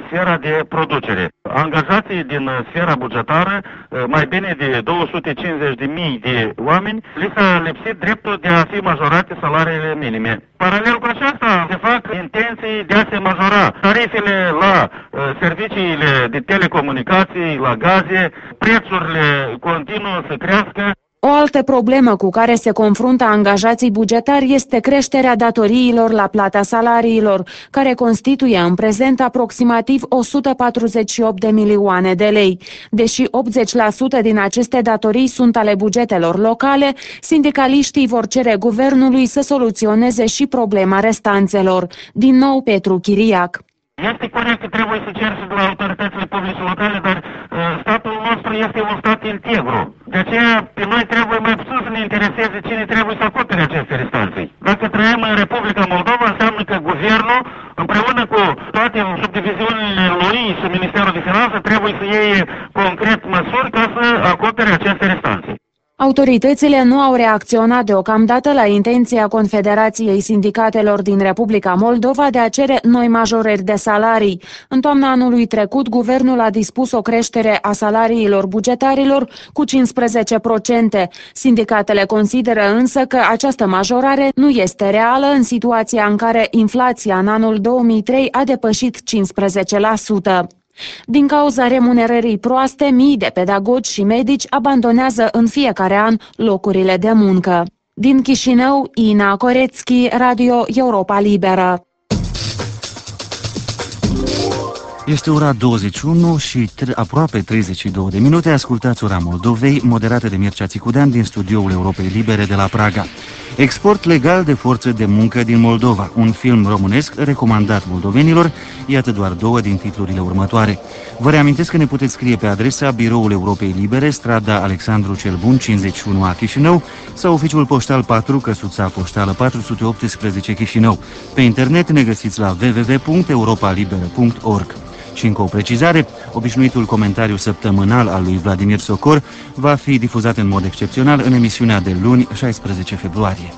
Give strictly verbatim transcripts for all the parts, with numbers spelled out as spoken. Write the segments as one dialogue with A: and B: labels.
A: sfera de producere. Angajații din sfera bugetară, mai bine de două sute cincizeci de mii de oameni, li s-a lipsit dreptul de a fi majorate salariile minime. Paralel cu aceasta se fac intenții de a se majora tarifele la serviciile de telecomunicații, la gaze, prețurile continuă să crească.
B: O altă problemă cu care se confruntă angajații bugetari este creșterea datoriilor la plata salariilor, care constituie în prezent aproximativ o sută patruzeci și opt de milioane de lei. Deși optzeci la sută din aceste datorii sunt ale bugetelor locale, sindicaliștii vor cere guvernului să soluționeze și problema restanțelor. Din nou Petru Chiriac.
A: Este corect că trebuie să cer și de la autoritățile publice locale, dar uh, statul nostru este un stat integru. De aceea, pe noi trebuie mai puțin să ne intereseze cine trebuie să acopere aceste restanțe. Dacă trăim în Republica Moldova, înseamnă că guvernul, împreună cu toate subdiviziunile lui și Ministerul de Finanțe, trebuie să iei concret măsuri ca să acopere aceste restanțe.
B: Autoritățile nu au reacționat deocamdată la intenția Confederației Sindicatelor din Republica Moldova de a cere noi majorări de salarii. În toamna anului trecut, guvernul a dispus o creștere a salariilor bugetarilor cu cincisprezece la sută. Sindicatele consideră însă că această majorare nu este reală în situația în care inflația în anul două mii trei a depășit cincisprezece la sută. Din cauza remunerării proaste, mii de pedagogi și medici abandonează în fiecare an locurile de muncă. Din Chișinău, Ina Corețchi, Radio Europa Liberă.
C: Este ora douăzeci și unu și aproape treizeci și două de minute. Ascultați Ora Moldovei, moderată de Mircea Țicudean din studioul Europei Libere de la Praga. Export legal de forță de muncă din Moldova, un film românesc recomandat moldovenilor, iată doar două din titlurile următoare. Vă reamintesc că ne puteți scrie pe adresa Biroul Europei Libere, strada Alexandru cel Bun, cincizeci și unu A Chișinău, sau oficiul poștal patru, căsuța poștală patru sute optsprezece Chișinău. Pe internet ne găsiți la w w w punct europa liberă punct org. Și încă o precizare, obișnuitul comentariu săptămânal al lui Vladimir Socor va fi difuzat în mod excepțional în emisiunea de luni, șaisprezece februarie.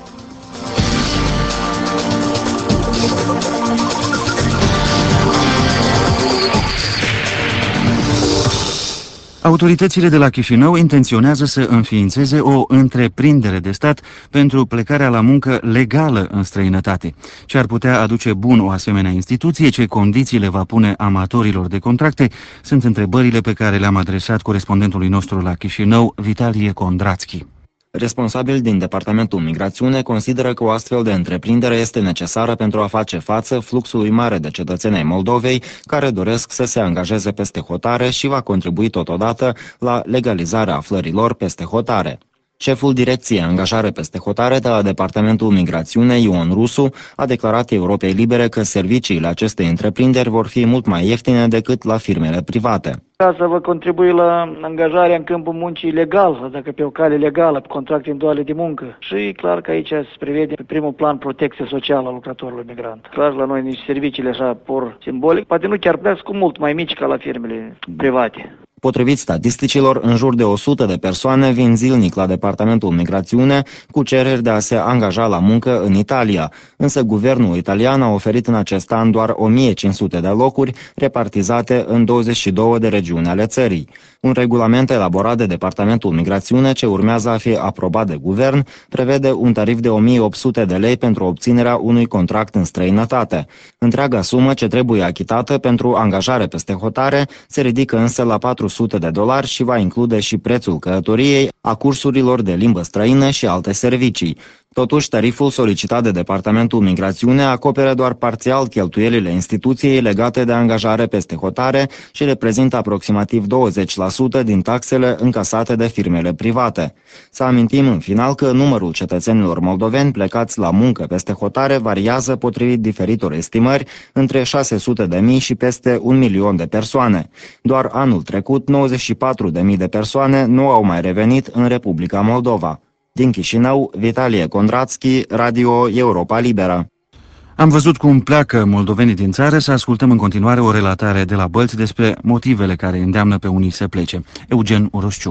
C: Autoritățile de la Chișinău intenționează să înființeze o întreprindere de stat pentru plecarea la muncă legală în străinătate. Ce ar putea aduce bun o asemenea instituție, ce condiții le va pune amatorilor de contracte, sunt întrebările pe care le-am adresat corespondentului nostru la Chișinău, Vitalie Condrațchi.
D: Responsabil din Departamentul Migrațiune consideră că o astfel de întreprindere este necesară pentru a face față fluxului mare de cetățeni ai Moldovei care doresc să se angajeze peste hotare și va contribui totodată la legalizarea aflărilor peste hotare. Șeful Direcției Angajare peste hotare de la Departamentul Migrațiune, Ion Rusu, a declarat Europei Libere că serviciile acestei întreprinderi vor fi mult mai ieftine decât la firmele private.
E: Ca să vă contribui la angajarea în câmpul muncii legal, dacă pe o cale legală, pe contracte individuale de muncă. Și clar că aici se prevede pe primul plan protecție socială a lucrătorului migrant. Clar, la noi nici serviciile așa por simbolic, poate nu chiar preț cu mult mai mici ca la firmele private.
D: Potrivit statisticilor, în jur de o sută de persoane vin zilnic la Departamentul Migrațiune cu cereri de a se angaja la muncă în Italia, însă guvernul italian a oferit în acest an doar o mie cinci sute de locuri repartizate în douăzeci și două de regiuni ale țării. Un regulament elaborat de Departamentul Migrațiune, ce urmează a fi aprobat de guvern, prevede un tarif de o mie opt sute de lei pentru obținerea unui contract în străinătate. Întreaga sumă ce trebuie achitată pentru angajare peste hotare se ridică însă la patru sute de dolari și va include și prețul călătoriei, a cursurilor de limbă străină și alte servicii. Totuși, tariful solicitat de Departamentul Migrațiune acoperă doar parțial cheltuielile instituției legate de angajare peste hotare și reprezintă aproximativ douăzeci la sută din taxele încasate de firmele private. Să amintim în final că numărul cetățenilor moldoveni plecați la muncă peste hotare variază potrivit diferitor estimări între șase sute de mii și peste un milion de persoane. Doar anul trecut, nouăzeci și patru de mii de persoane nu au mai revenit în Republica Moldova. Din Chișinău, Vitalie Condrațchi, Radio Europa Liberă.
C: Am văzut cum pleacă moldovenii din țară, să ascultăm în continuare o relatare de la Bălți despre motivele care îndeamnă pe unii să plece. Eugen Orosciuc.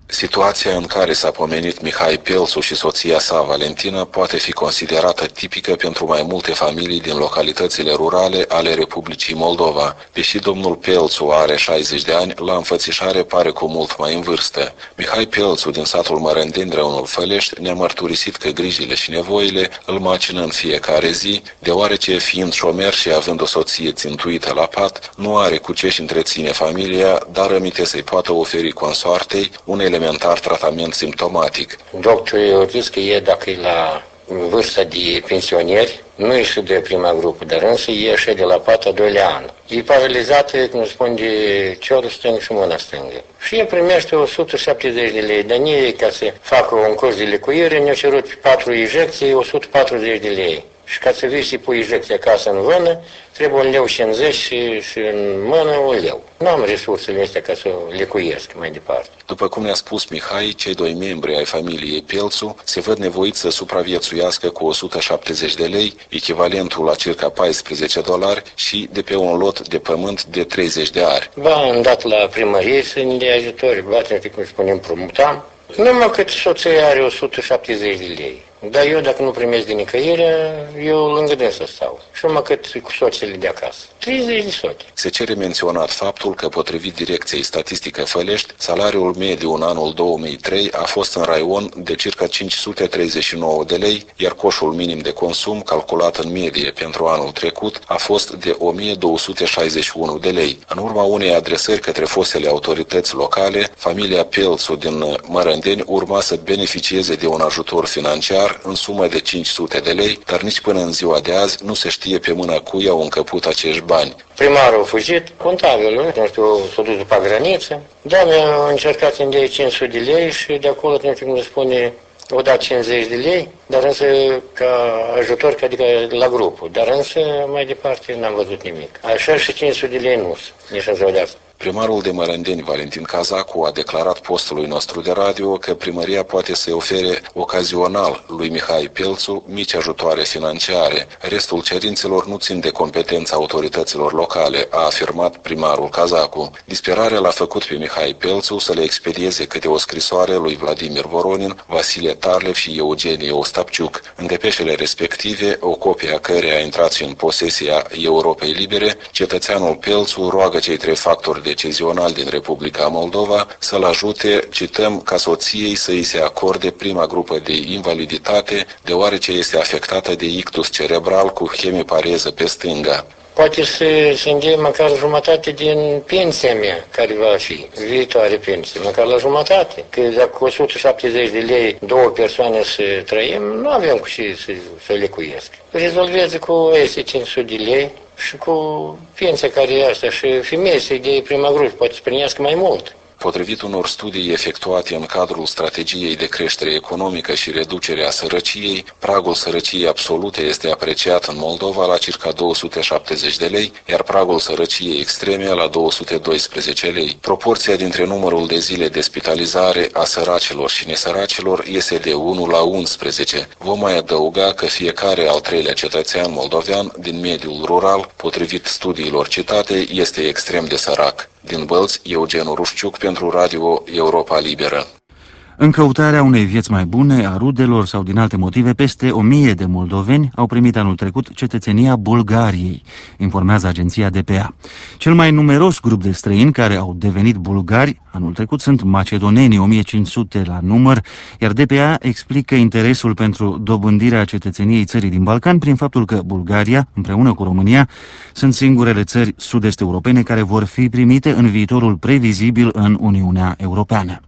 F: Situația în care s-a pomenit Mihai Pelțu și soția sa, Valentina, poate fi considerată tipică pentru mai multe familii din localitățile rurale ale Republicii Moldova. Deși domnul Pelțu are șaizeci de ani, la înfățișare pare cu mult mai în vârstă. Mihai Pelțu, din satul Mărândeni, Reunul Fălești, ne-a mărturisit că grijile și nevoile îl macină în fiecare zi, deoarece, fiind șomer și având o soție țintuită la pat, nu are cu ce-și întreține familia, dar rămite să-i poată oferi consoartei un elementar tratament simptomatic.
G: Doctorul a zis că e, dacă e la vârsta de pensionieri, nu e de prima grupă, dar însă e și de la pat a doilea an. E paralizată, cum spun, de ciorul stâng și mâna stângă. Și el primește o sută șaptezeci de lei. Dar nie, ca să facă un curs de lecuire, ne-a cerut patru injecții, o sută patruzeci de lei. Și ca să vii și pui injecție acasă în vână, trebuie un leu cincizeci și, și în mână un leu. Nu am resursele astea ca să lecuiesc mai departe.
F: După cum ne-a spus Mihai, cei doi membri ai familiei Pelțu se văd nevoiți să supraviețuiască cu o sută șaptezeci de lei, echivalentul la circa paisprezece dolari și de pe un lot de pământ de treizeci de ari.
G: Ba, am dat la primărie să ne dea ajutor, ba, cum spunem, promutam. Numai cât soția are o sută șaptezeci de lei. Dar eu, dacă nu primesc din nicăiere, eu lângă dânsă stau. Și numai cât cu soțele de acasă. treizeci de soți.
F: Se cere menționat faptul că, potrivit Direcției Statistică Fălești, salariul mediu în anul două mii trei a fost în raion de circa cinci sute treizeci și nouă de lei, iar coșul minim de consum, calculat în medie pentru anul trecut, a fost de o mie două sute șaizeci și unu de lei. În urma unei adresări către fostele autorități locale, familia Pelțu din Mărândeni urma să beneficieze de un ajutor financiar în sumă de cinci sute de lei, dar nici până în ziua de azi nu se știe pe mâna cui au încăput acești bani.
G: Primarul a fugit, contabilul, nu știu, s-a dus după graniță, da, mi-a încercat să-mi dea cinci sute de lei și de acolo, nu știu cum se spune, o dat cincizeci de lei, dar însă ca ajutor, adică la grupul, dar însă mai departe n-am văzut nimic. Așa și cinci sute de lei nu, nici în ziua de asta.
F: Primarul de Mărândeni, Valentin Cazacu, a declarat postului nostru de radio că primăria poate să-i ofere ocazional lui Mihai Pelțu mici ajutoare financiare. Restul cerințelor nu țin de competența autorităților locale, a afirmat primarul Cazacu. Disperarea l-a făcut pe Mihai Pelțu să le expedieze câte o scrisoare lui Vladimir Voronin, Vasile Tarlev și Eugenie Ostapciuc. În depeșele respective, o copie a căreia a intrat și în posesia Europei Libere, cetățeanul Pelțu roagă cei trei factori decizional din Republica Moldova să-l ajute, cităm, ca soției să îi se acorde prima grupă de invaliditate, deoarece este afectată de ictus cerebral cu hemipareză pe stânga.
G: Poate să se îngheie măcar jumătate din pensia mea, care va fi viitoare pensie, măcar la jumătate. Că dacă o sută șaptezeci de lei două persoane să trăim, nu avem cu ce să, să lecuiesc. Rezolvează cu este cinci sute de lei și cu pensia care e asta și femeia să-i dea prima grupă, poate să primească mai mult.
F: Potrivit unor studii efectuate în cadrul strategiei de creștere economică și reducere a sărăciei, pragul sărăciei absolute este apreciat în Moldova la circa două sute șaptezeci de lei, iar pragul sărăciei extreme la două sute doisprezece lei. Proporția dintre numărul de zile de spitalizare a săracilor și nesăracilor este de unu la unsprezece. Vom mai adăuga că fiecare al treilea cetățean moldovean din mediul rural, potrivit studiilor citate, este extrem de sărac. Din Bălți, Eugen Rușciuc pentru Radio Europa Liberă.
C: În căutarea unei vieți mai bune, a rudelor sau din alte motive, peste o mie de moldoveni au primit anul trecut cetățenia Bulgariei, informează agenția D P A. Cel mai numeros grup de străini care au devenit bulgari anul trecut sunt macedonenii, o mie cinci sute la număr, iar D P A explică interesul pentru dobândirea cetățeniei țării din Balcan prin faptul că Bulgaria, împreună cu România, sunt singurele țări sud-est europene care vor fi primite în viitorul previzibil în Uniunea Europeană.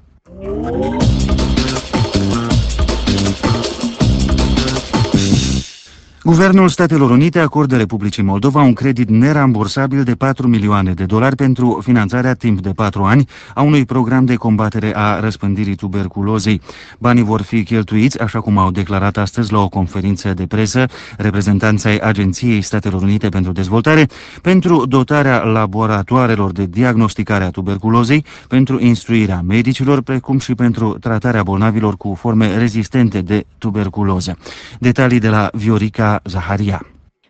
C: Guvernul Statelor Unite acordă Republicii Moldova un credit nerambursabil de patru milioane de dolari pentru finanțarea timp de patru ani a unui program de combatere a răspândirii tuberculozei. Banii vor fi cheltuiți, așa cum au declarat astăzi la o conferință de presă reprezentanții ai Agenției Statelor Unite pentru Dezvoltare, pentru dotarea laboratoarelor de diagnosticare a tuberculozei, pentru instruirea medicilor, precum și pentru tratarea bolnavilor cu forme rezistente de tuberculoză. Detalii de la Viorica Zaharia.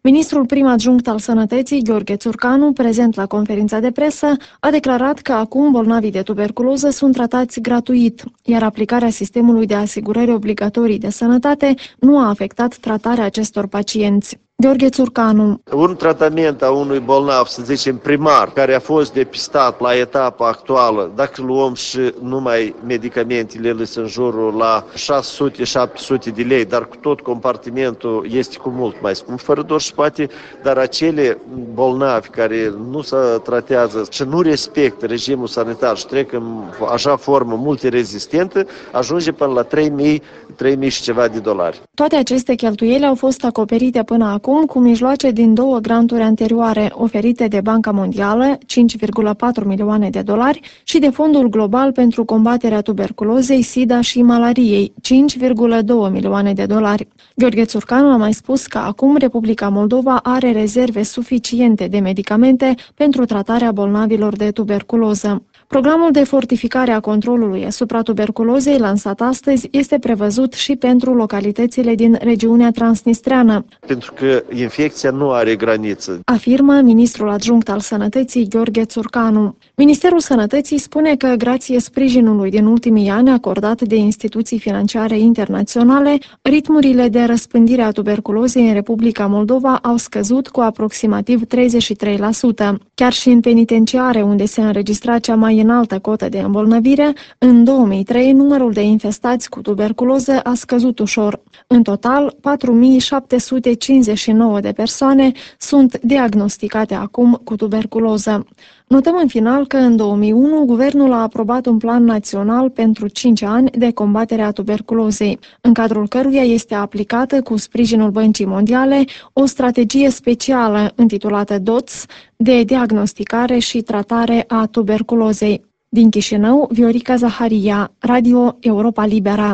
H: Ministrul prim adjunct al Sănătății, Gheorghe Țurcanu, prezent la conferința de presă, a declarat că acum bolnavii de tuberculoză sunt tratați gratuit, iar aplicarea sistemului de asigurări obligatorii de sănătate nu a afectat tratarea acestor pacienți. Gheorghe Țurcanu.
I: Un tratament a unui bolnav, să zicem primar, care a fost depistat la etapa actuală, dacă luăm și numai medicamentele, ele sunt în jurul la șase sute șapte sute de lei, dar cu tot compartimentul este cu mult mai scump, fără doar și poate, dar acele bolnavi care nu se tratează și nu respectă regimul sanitar și trec în așa formă multirezistentă, ajunge până la trei mii, trei mii și ceva de dolari.
H: Toate aceste cheltuieli au fost acoperite până acum cu mijloace din două granturi anterioare oferite de Banca Mondială, cinci virgulă patru milioane de dolari, și de Fondul Global pentru combaterea tuberculozei, SIDA și malariei, cinci virgulă doi milioane de dolari. Gheorghe Țurcanu a mai spus că acum Republica Moldova are rezerve suficiente de medicamente pentru tratarea bolnavilor de tuberculoză. Programul de fortificare a controlului asupra tuberculozei lansat astăzi este prevăzut și pentru localitățile din regiunea transnistreană.
I: Pentru că infecția nu are graniță,
H: afirmă ministrul adjunct al Sănătății, Gheorghe Țurcanu. Ministerul Sănătății spune că, grație sprijinului din ultimii ani acordat de instituții financiare internaționale, ritmurile de răspândire a tuberculozei în Republica Moldova au scăzut cu aproximativ treizeci și trei la sută. Chiar și în penitenciare, unde se înregistra cea mai înaltă cotă de îmbolnăvire, în două mii trei numărul de infestați cu tuberculoză a scăzut ușor. În total, patru mii șapte sute cincizeci și nouă de persoane sunt diagnosticate acum cu tuberculoză. Notăm în final că în două mii unu guvernul a aprobat un plan național pentru cinci ani de combatere a tuberculozei, în cadrul căruia este aplicată cu sprijinul Băncii Mondiale o strategie specială intitulată D O T S de diagnosticare și tratare a tuberculozei. Din Chișinău, Viorica Zaharia, Radio Europa Liberă.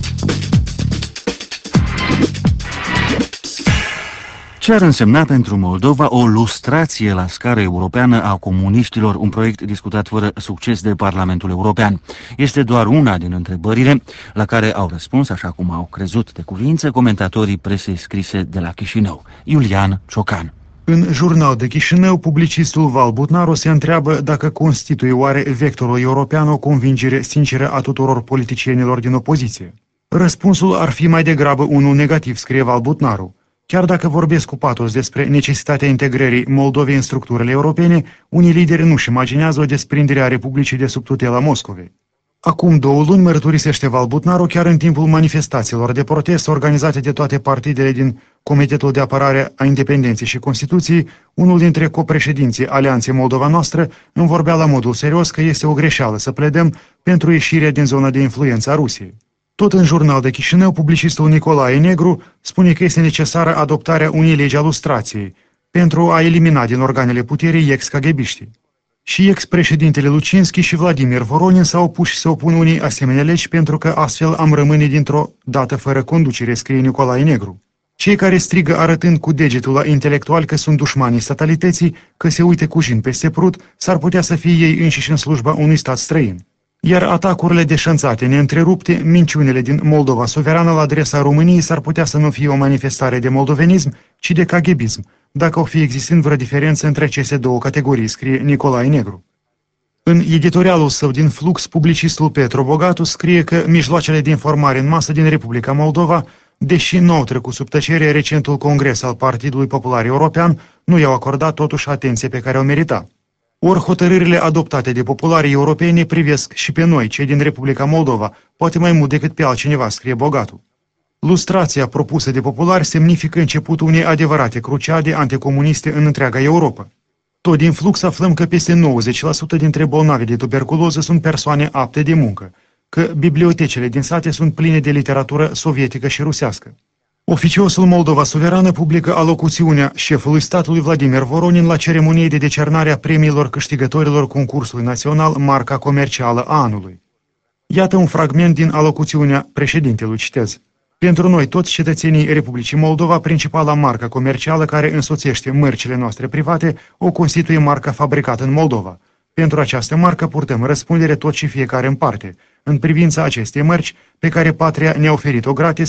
C: Ce ar însemna pentru Moldova o lustrație la scară europeană a comuniștilor, un proiect discutat fără succes de Parlamentul European? Este doar una din întrebările la care au răspuns, așa cum au crezut de cuvință, comentatorii presei scrise de la Chișinău. Iulian Ciocan.
J: În Jurnal de Chișinău, publicistul Val Butnaru se întreabă dacă constituie oare vectorul european o convingere sinceră a tuturor politicienilor din opoziție. Răspunsul ar fi mai degrabă unul negativ, scrie Val Butnaru. Chiar dacă vorbesc cu patos despre necesitatea integrării Moldovei în structurile europene, unii lideri nu-și imaginează o desprindere a Republicii de sub tutela Moscovei. Acum două luni mărturisește Val Butnaru, chiar în timpul manifestațiilor de protest organizate de toate partidele din Comitetul de Apărare a Independenței și Constituției, unul dintre copreședinții Alianței Moldova Noastră îmi vorbea la modul serios că este o greșeală să pledăm pentru ieșirea din zona de influență a Rusiei. Tot în Jurnal de Chișinău, publicistul Nicolae Negru spune că este necesară adoptarea unei legi a lustrației pentru a elimina din organele puterii ex-caghebiștii. Și ex-președintele Lucinski și Vladimir Voronin s-au opus și se opun unei asemenea legi pentru că astfel am rămâne dintr-o dată fără conducere, scrie Nicolae Negru. Cei care strigă arătând cu degetul la intelectuali că sunt dușmanii statalității, că se uite cu jin peste prut, s-ar putea să fie ei înșiși în slujba unui stat străin. Iar atacurile deșanțate, neîntrerupte, minciunile din Moldova suverană la adresa României s-ar putea să nu fie o manifestare de moldovenism, ci de caghebism, dacă o fi existând vreo diferență între aceste două categorii, scrie Nicolae Negru. În editorialul său din Flux, publicistul Petru Bogatu scrie că mijloacele de informare în masă din Republica Moldova, deși nu au trecut sub tăcere recentul congres al Partidului Popular European, nu i-au acordat totuși atenție pe care o merita. Ori hotărârile adoptate de popularii europeni privesc și pe noi, cei din Republica Moldova, poate mai mult decât pe altcineva, scrie Bogatu. Lustrația propusă de populari semnifică începutul unei adevărate cruciade anticomuniste în întreaga Europa. Tot din Flux aflăm că peste nouăzeci la sută dintre bolnavi de tuberculoză sunt persoane apte de muncă, că bibliotecile din sate sunt pline de literatură sovietică și rusească. Oficiosul Moldova Suverană publică alocuțiunea șefului statului Vladimir Voronin la ceremonie de decernare a premiilor câștigătorilor concursului național Marca Comercială a Anului. Iată un fragment din alocuțiunea președintelui, citez. Pentru noi, toți cetățenii Republicii Moldova, principala marcă comercială care însoțește mărcile noastre private o constituie marca fabricată în Moldova. Pentru această marcă purtăm răspundere tot și fiecare în parte. În privința acestei mărci, pe care patria ne-a oferit-o gratis,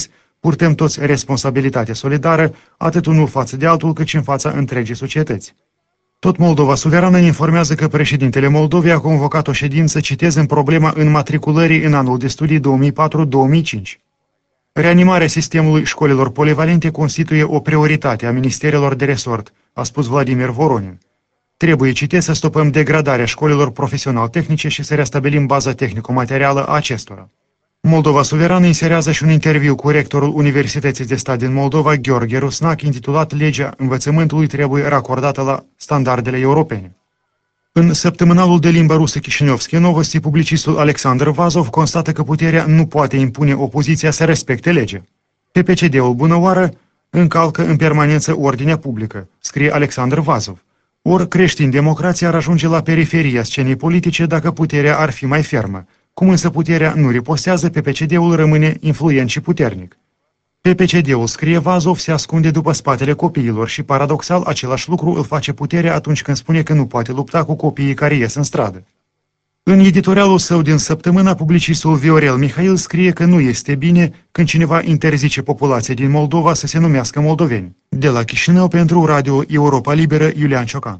J: Purtăm toți responsabilitate solidară, atât unul față de altul, cât și în fața întregii societăți. Tot Moldova Suverană ne informează că președintele Moldovei a convocat o ședință, citez, în problema înmatriculării în anul de studii două mii patru două mii cinci. Reanimarea sistemului școlilor polivalente constituie o prioritate a ministerelor de resort, a spus Vladimir Voronin. Trebuie, citez, să stopăm degradarea școlilor profesional-tehnice și să restabilim baza tehnico-materială a acestora. Moldova Suverană inserează și un interviu cu rectorul Universității de Stat din Moldova, Gheorghe Rusnac, intitulat Legea învățământului trebuie racordată la standardele europene. În săptămânalul de limba rusă Chișinevskie Novosti, publicistul Alexandru Vazov constată că puterea nu poate impune opoziția să respecte legea. P P C D-ul bunăoară încalcă în permanență ordinea publică, scrie Alexandru Vazov. Ori creștin-democrația ar ajunge la periferia scenei politice dacă puterea ar fi mai fermă. Cum însă puterea nu ripostează, P P C D-ul rămâne influent și puternic. P P C D-ul, scrie Vazov, se ascunde după spatele copiilor și, paradoxal, același lucru îl face puterea atunci când spune că nu poate lupta cu copiii care ies în stradă. În editorialul său din săptămâna, publicistul Viorel Mihail scrie că nu este bine când cineva interzice populației din Moldova să se numească moldoveni. De la Chișinău, pentru Radio Europa Liberă, Iulian Ciocan.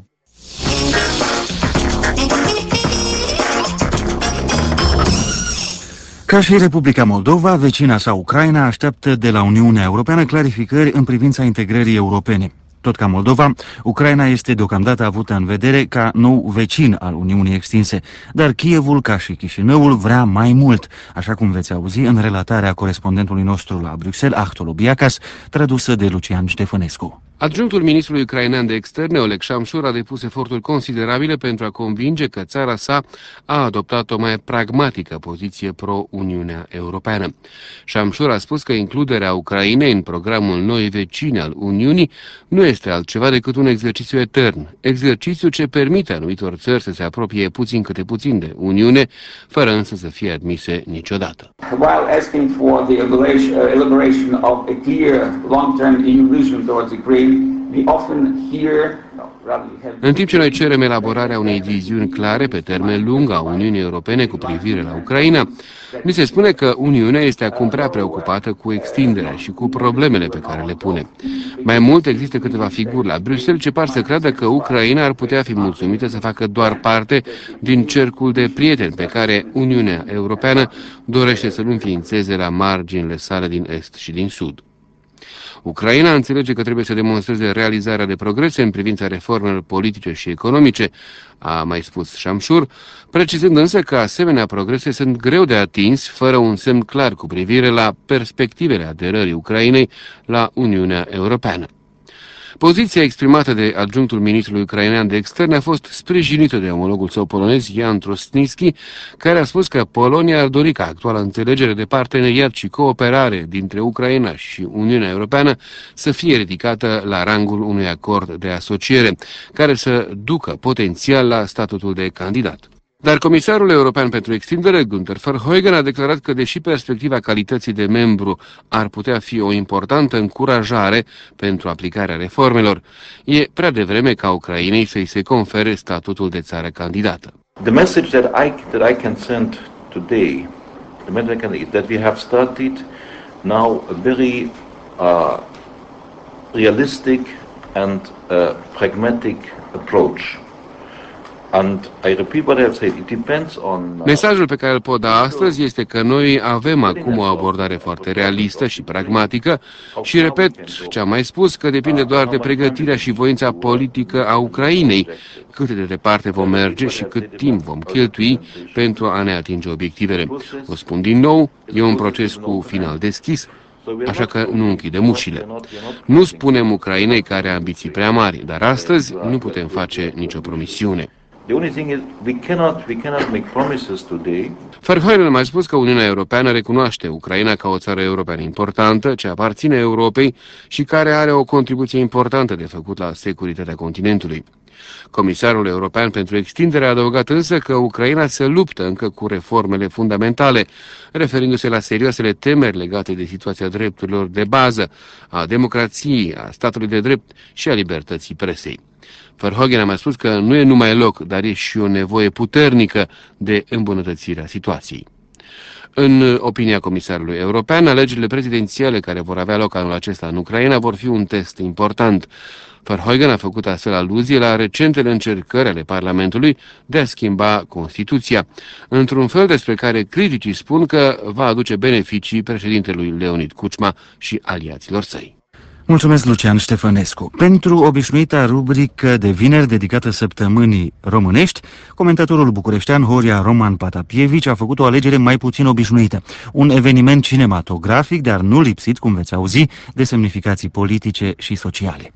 C: Ca și Republica Moldova, vecina sa Ucraina așteaptă de la Uniunea Europeană clarificări în privința integrării europene. Tot ca Moldova, Ucraina este deocamdată avută în vedere ca nou vecin al Uniunii extinse, dar Kievul, ca și Chișinăul, vrea mai mult, așa cum veți auzi în relatarea corespondentului nostru la Bruxelles, Ahtol Obiacas, tradusă de Lucian Ștefănescu.
K: Adjunctul ministrului ucrainean de externe, Oleg Shamshur, a depus eforturi considerabile pentru a convinge că țara sa a adoptat o mai pragmatică poziție pro-Uniunea Europeană. Shamshur a spus că includerea Ucrainei în programul noi vecini al Uniunii nu este altceva decât un exercițiu etern, exercițiu ce permite anumitor țări să se apropie puțin câte puțin de Uniune, fără însă să fie admise niciodată.
L: While asking for the elaboration of a clear long-term E U vision towards Ukraine, we often hear.
K: În timp ce noi cerem elaborarea unei viziuni clare pe termen lung a Uniunii Europene cu privire la Ucraina, ni se spune că Uniunea este acum prea preocupată cu extinderea și cu problemele pe care le pune. Mai mult, există câteva figuri la Bruxelles ce par să creadă că Ucraina ar putea fi mulțumită să facă doar parte din cercul de prieteni pe care Uniunea Europeană dorește să-l înființeze la marginile sale din est și din sud. Ucraina înțelege că trebuie să demonstreze realizarea de progrese în privința reformelor politice și economice, a mai spus Shamshur, precizând însă că asemenea progrese sunt greu de atins fără un semn clar cu privire la perspectivele aderării Ucrainei la Uniunea Europeană. Poziția exprimată de adjunctul ministrului ucrainean de externe a fost sprijinită de omologul său polonez, Jan Trostniski, care a spus că Polonia ar dori ca actuala înțelegere de parteneriat și cooperare dintre Ucraina și Uniunea Europeană să fie ridicată la rangul unui acord de asociere, care să ducă potențial la statutul de candidat. Dar comisarul european pentru extindere, Günther Verheugen, a declarat că, deși perspectiva calității de membru ar putea fi o importantă încurajare pentru aplicarea reformelor, e prea devreme ca Ucrainei să-i se confere statutul de țară candidată.
M: The message that I that I can send today, the message is that we have started now a very uh, realistic and uh, pragmatic approach.
K: Mesajul pe care îl pot da astăzi este că noi avem acum o abordare foarte realistă și pragmatică și, repet ce am mai spus, că depinde doar de pregătirea și voința politică a Ucrainei, cât de departe vom merge și cât timp vom cheltui pentru a ne atinge obiectivele. O spun din nou, e un proces cu final deschis, așa că nu închidem ușile. Nu spunem Ucrainei că are ambiții prea mari, dar astăzi nu putem face nicio promisiune.
M: The only thing is we cannot we cannot make promises today.
K: Verheugen a mai spus că Uniunea Europeană recunoaște Ucraina ca o țară europeană importantă, ce aparține Europei și care are o contribuție importantă de făcut la securitatea continentului. Comisarul european pentru extindere a adăugat însă că Ucraina se luptă încă cu reformele fundamentale, referindu-se la serioasele temeri legate de situația drepturilor de bază, a democrației, a statului de drept și a libertății presei. Verheugen a mai spus că nu e numai loc, dar e și o nevoie puternică de îmbunătățire a situației. În opinia comisarului european, alegerile prezidențiale care vor avea loc anul acesta în Ucraina vor fi un test important. Verheugen a făcut astfel aluzie la recentele încercări ale Parlamentului de a schimba Constituția, într-un fel despre care criticii spun că va aduce beneficii președintelui Leonid Kuchma și aliaților săi.
C: Mulțumesc, Lucian Ștefănescu. Pentru obișnuita rubrică de vineri dedicată săptămânii românești, comentatorul bucureștean Horia Roman Patapievici a făcut o alegere mai puțin obișnuită. Un eveniment cinematografic, dar nu lipsit, cum veți auzi, de semnificații politice și sociale.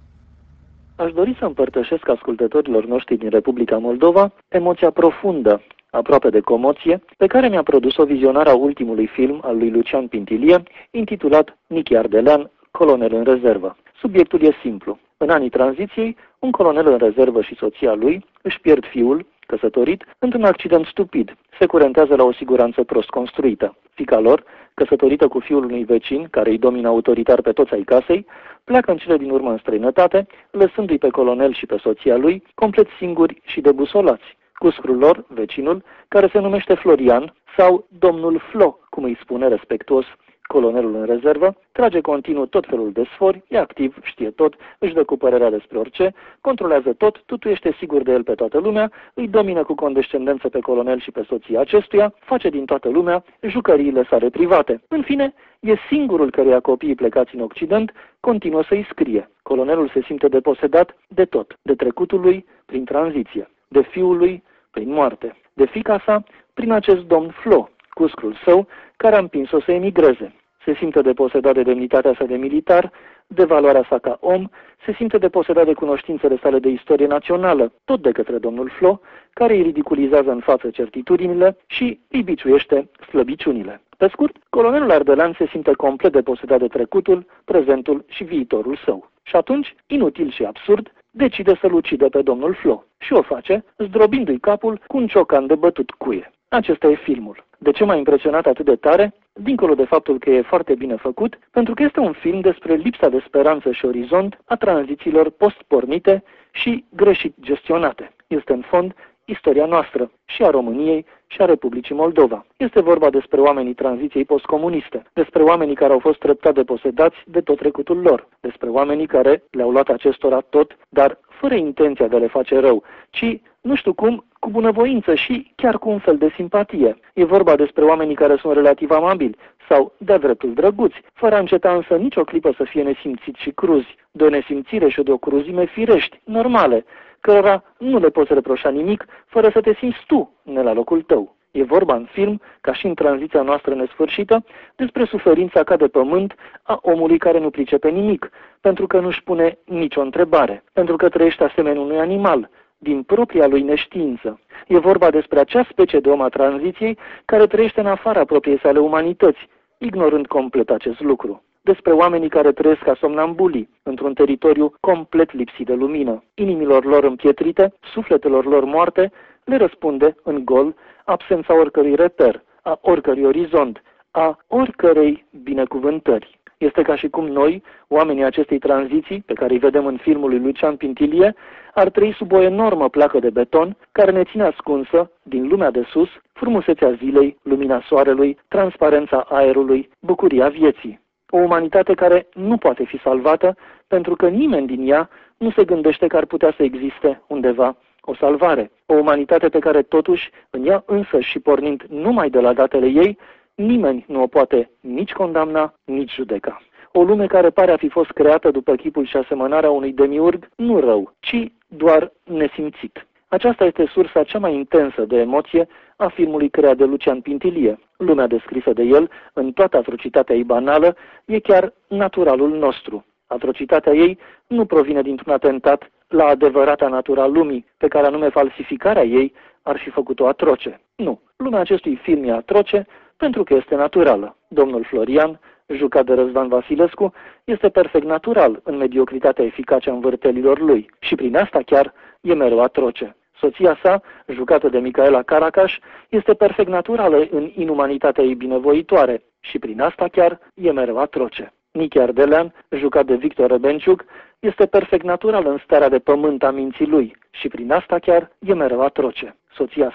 N: Aș dori să împărtășesc ascultătorilor noștri din Republica Moldova emoția profundă, aproape de comoție, pe care mi-a produs-o vizionarea ultimului film al lui Lucian Pintilie, intitulat Nichi Ardelean, colonel în rezervă. Subiectul e simplu. În anii tranziției, un colonel în rezervă și soția lui își pierd fiul, căsătorit, într-un accident stupid. Se curentează la o siguranță prost construită. Fiica lor, căsătorită cu fiul unui vecin, care îi domină autoritar pe toți ai casei, pleacă în cele din urmă în străinătate, lăsându-i pe colonel și pe soția lui complet singuri și debusolați. Cuscrul lor, vecinul, care se numește Florian, sau domnul Flo, cum îi spune respectuos colonelul în rezervă, trage continuu tot felul de sfori, e activ, știe tot, își dă cu părerea despre orice, controlează tot, tutuiește sigur de el pe toată lumea, îi domină cu condescendență pe colonel și pe soția acestuia, face din toată lumea jucăriile sale private. În fine, e singurul căruia copiii plecați în Occident continuă să-i scrie. Colonelul se simte deposedat de tot, de trecutul lui prin tranziție, de fiul lui prin moarte, de fiica sa prin acest domn Flo, cuscrul său, care a împins-o să emigreze. Se simte deposedat de demnitatea sa de militar, de valoarea sa ca om, se simte deposedat de cunoștințele sale de istorie națională, tot de către domnul Flo, care îi ridiculizează în față certitudinile și îi biciuiește slăbiciunile. Pe scurt, colonelul Ardelean se simte complet deposedat de trecutul, prezentul și viitorul său. Și atunci, inutil și absurd, decide să-l ucidă pe domnul Flo. Și o face, zdrobindu-i capul cu un ciocan de bătut cuie. Acesta e filmul. De ce m-a impresionat atât de tare? Dincolo de faptul că e foarte bine făcut, pentru că este un film despre lipsa de speranță și orizont a tranzițiilor post-pornite și greșit gestionate. Este în fond istoria noastră, și a României și a Republicii Moldova. Este vorba despre oamenii tranziției postcomuniste, despre oamenii care au fost treptat deposedați de tot trecutul lor, despre oamenii care le-au luat acestora tot, dar fără intenția de a le face rău, ci, nu știu cum, cu bunăvoință și chiar cu un fel de simpatie. E vorba despre oamenii care sunt relativ amabili sau de-a dreptul drăguți, fără a înceta însă nicio clipă să fie nesimțiți și cruzi, de o nesimțire și de o cruzime firești, normale, cărora nu le poți reproșa nimic fără să te simți tu ne la locul tău. E vorba în film, ca și în tranziția noastră nesfârșită, despre suferința ca de pământ a omului care nu pricepe nimic, pentru că nu-și pune nicio întrebare, pentru că trăiește asemenea unui animal, din propria lui neștiință. E vorba despre acea specie de om a tranziției care trăiește în afara propriei sale umanități, ignorând complet acest lucru. Despre oamenii care trăiesc ca somnambulii, într-un teritoriu complet lipsit de lumină. Inimilor lor împietrite, sufletelor lor moarte, le răspunde în gol absența oricărui reper, a oricărui orizont, a oricărei binecuvântări. Este ca și cum noi, oamenii acestei tranziții, pe care îi vedem în filmul lui Lucian Pintilie, ar trăi sub o enormă placă de beton care ne ține ascunsă, din lumea de sus, frumusețea zilei, lumina soarelui, transparența aerului, bucuria vieții. O umanitate care nu poate fi salvată pentru că nimeni din ea nu se gândește că ar putea să existe undeva o salvare. O umanitate pe care totuși, în ea însăși și pornind numai de la datele ei, nimeni nu o poate nici condamna, nici judeca. O lume care pare a fi fost creată după chipul și asemănarea unui demiurg, nu rău, ci doar nesimțit. Aceasta este sursa cea mai intensă de emoție a filmului creat de Lucian Pintilie. Lumea descrisă de el, în toată atrocitatea ei banală, e chiar naturalul nostru. Atrocitatea ei nu provine dintr-un atentat la adevărata natura lumii, pe care anume falsificarea ei ar fi făcut-o atroce. Nu, lumea acestui film e atroce pentru că este naturală. Domnul Florian, jucat de Răzvan Vasilescu, este perfect natural în mediocritatea eficace a învârtelilor lui și prin asta chiar e mereu atroce. Soția sa, jucată de Micaela Caracaș, este perfect naturală în inumanitatea ei binevoitoare și prin asta chiar e mereu atroce. Nichi Ardelean, jucat de Victor Rebenciuc, este perfect natural în starea de pământ a minții lui și prin asta chiar e mereu atroce. Soția sa,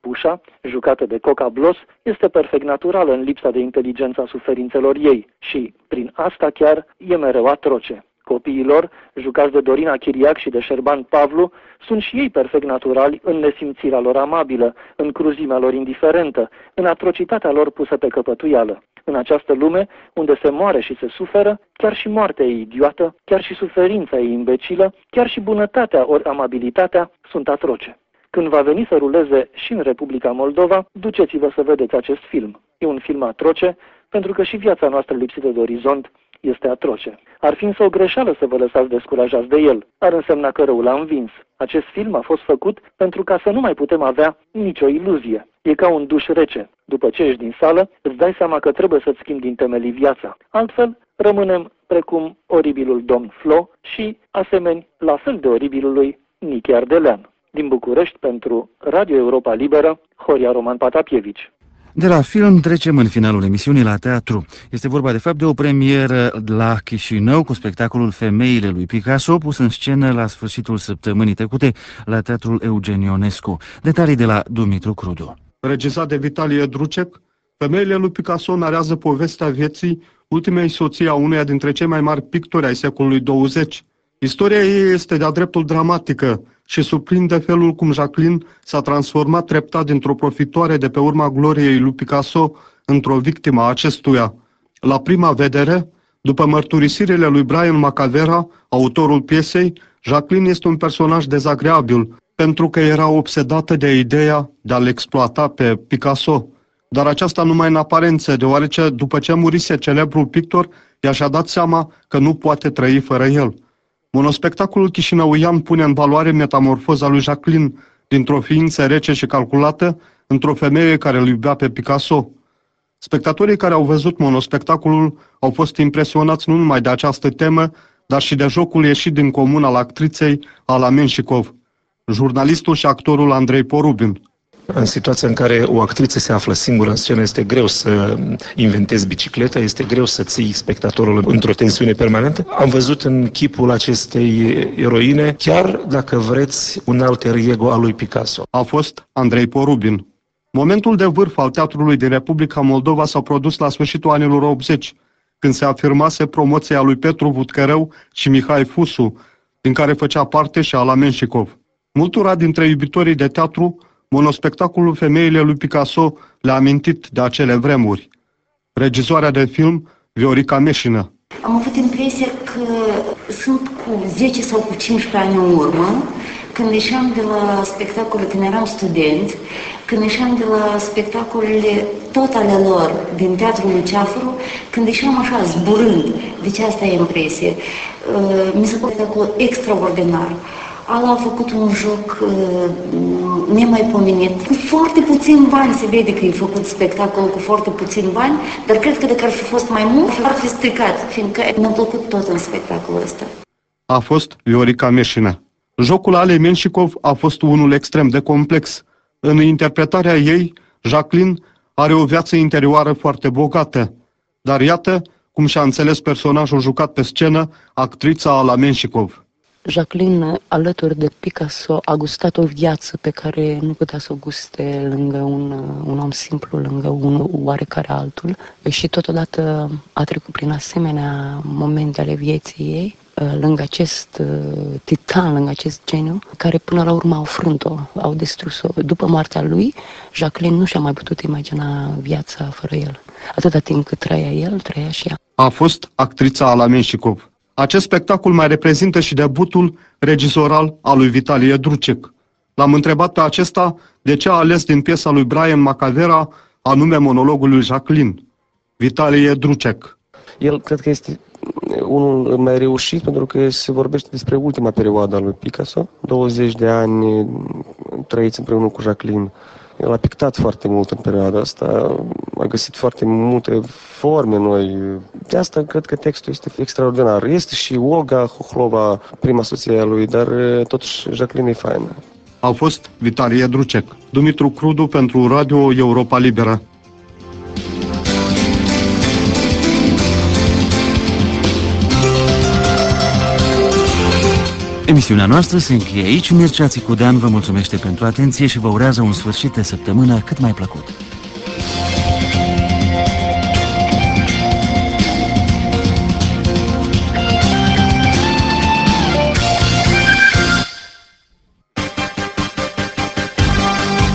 N: Pușa, jucată de Coca Blos, este perfect naturală în lipsa de inteligență a suferințelor ei și, prin asta chiar, e mereu atroce. Copiii lor, jucați de Dorina Chiriac și de Șerban Pavlu, sunt și ei perfect naturali în nesimțirea lor amabilă, în cruzimea lor indiferentă, în atrocitatea lor pusă pe căpătuială. În această lume, unde se moare și se suferă, chiar și moartea e idiotă, chiar și suferința e imbecilă, chiar și bunătatea ori amabilitatea sunt atroce. Când va veni să ruleze și în Republica Moldova, duceți-vă să vedeți acest film. E un film atroce, pentru că și viața noastră lipsită de orizont este atroce. Ar fi însă o greșeală să vă lăsați descurajați de el. Ar însemna că răul a învins. Acest film a fost făcut pentru ca să nu mai putem avea nicio iluzie. E ca un duș rece. După ce ești din sală, îți dai seama că trebuie să-ți schimbi din temelii viața. Altfel, rămânem precum oribilul domn Flo și asemeni la fel de oribilului Nichi Ardelean. Din București, pentru Radio Europa Liberă, Horia Roman Patapievici.
C: De la film trecem în finalul emisiunii la teatru. Este vorba de fapt de o premieră la Chișinău cu spectacolul Femeile lui Picasso, pus în scenă la sfârșitul săptămânii trecute la Teatrul Eugen Ionescu. Detalii de la Dumitru Crudu.
O: Regizat de Vitalie Drucek, Femeile lui Picasso narează povestea vieții ultimei soții a uneia dintre cei mai mari pictori ai secolului douăzeci. Istoria ei este de-a dreptul dramatică și surprinde felul cum Jacqueline s-a transformat treptat dintr-o profitoare de pe urma gloriei lui Picasso într-o victimă a acestuia. La prima vedere, după mărturisirile lui Brian Macavera, autorul piesei, Jacqueline este un personaj dezagreabil, pentru că era obsedată de ideea de a-l exploata pe Picasso. Dar aceasta numai în aparență, deoarece după ce murise celebrul pictor, ea și-a dat seama că nu poate trăi fără el. Monospectacolul chișinăuian pune în valoare metamorfoza lui Jacqueline dintr-o ființă rece și calculată într-o femeie care îl iubea pe Picasso. Spectatorii care au văzut monospectacolul au fost impresionați nu numai de această temă, dar și de jocul ieșit din comun al actriței Ala Menșicov, jurnalistul și actorul Andrei Porubin.
P: În situația în care o actriță se află singură în scenă, este greu să inventezi bicicleta, este greu să ții spectatorul într-o tensiune permanentă. Am văzut în chipul acestei eroine, chiar dacă vreți, un alter ego al lui Picasso.
O: A fost Andrei Porubin. Momentul de vârf al teatrului din Republica Moldova s-a produs la sfârșitul anilor optzeci, când se afirmase promoția lui Petru Vutcărău și Mihai Fusu, din care făcea parte și Ala Menșicov. Multora dintre iubitorii de teatru, monospectacolul Femeile lui Picasso le-a amintit de acele vremuri. Regizoarea de film, Viorica Meșină.
Q: Am avut impresia că sunt cu zece sau cu cincisprezece ani în urmă, când ieșeam de la spectacole, când eram student, când ieșeam de la spectacolele tot ale lor din Teatrul Luceafăru, când ieșeam așa zburând. Deci asta e impresie. Mi se pare spectacol extraordinar. Ala a făcut un joc uh, nemaipomenit. Cu foarte puțin bani se vede că e făcut spectacol cu foarte puțin bani, dar cred că dacă ar fi fost mai mult, ar fi stricat, fiindcă mi-a plăcut tot în spectacolul ăsta.
O: A fost Viorica Meșină. Jocul Alei Menșicov a fost unul extrem de complex. În interpretarea ei, Jacqueline are o viață interioară foarte bogată. Dar iată cum și-a înțeles personajul jucat pe scenă, actrița Ala Menșicov.
R: Jacqueline, alături de Picasso, a gustat o viață pe care nu putea să o guste lângă un, un om simplu, lângă un oarecare altul, și totodată a trecut prin asemenea momente ale vieții ei, lângă acest titan, lângă acest geniu, care până la urmă au frânt-o, au distrus-o. După moartea lui, Jacqueline nu și-a mai putut imagina viața fără el. Atâta timp cât trăia el, trăia și ea.
O: A fost actrița Ala Menșicov. Acest spectacol mai reprezintă și debutul regizoral al lui Vitalie Drucek. L-am întrebat pe acesta de ce a ales din piesa lui Brian Macavera anume monologul lui Jacqueline. Vitalie Drucek.
S: El cred că este unul mai reușit pentru că se vorbește despre ultima perioadă a lui Picasso. douăzeci de ani trăiți împreună cu Jacqueline. El a pictat foarte mult în perioada asta, a găsit foarte multe forme noi. De asta cred că textul este extraordinar. Este și Olga Hohlova, prima soție a lui, dar totuși Jacqueline e faină.
O: A fost Vitalie Drucek. Dumitru Crudu pentru Radio Europa Liberă.
C: Emisiunea noastră se încheie aici. Mircea Țicudean vă mulțumește pentru atenție și vă urează un sfârșit de săptămână cât mai plăcut.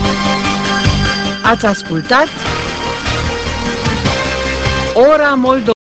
T: Ați ascultat Ora Moldova.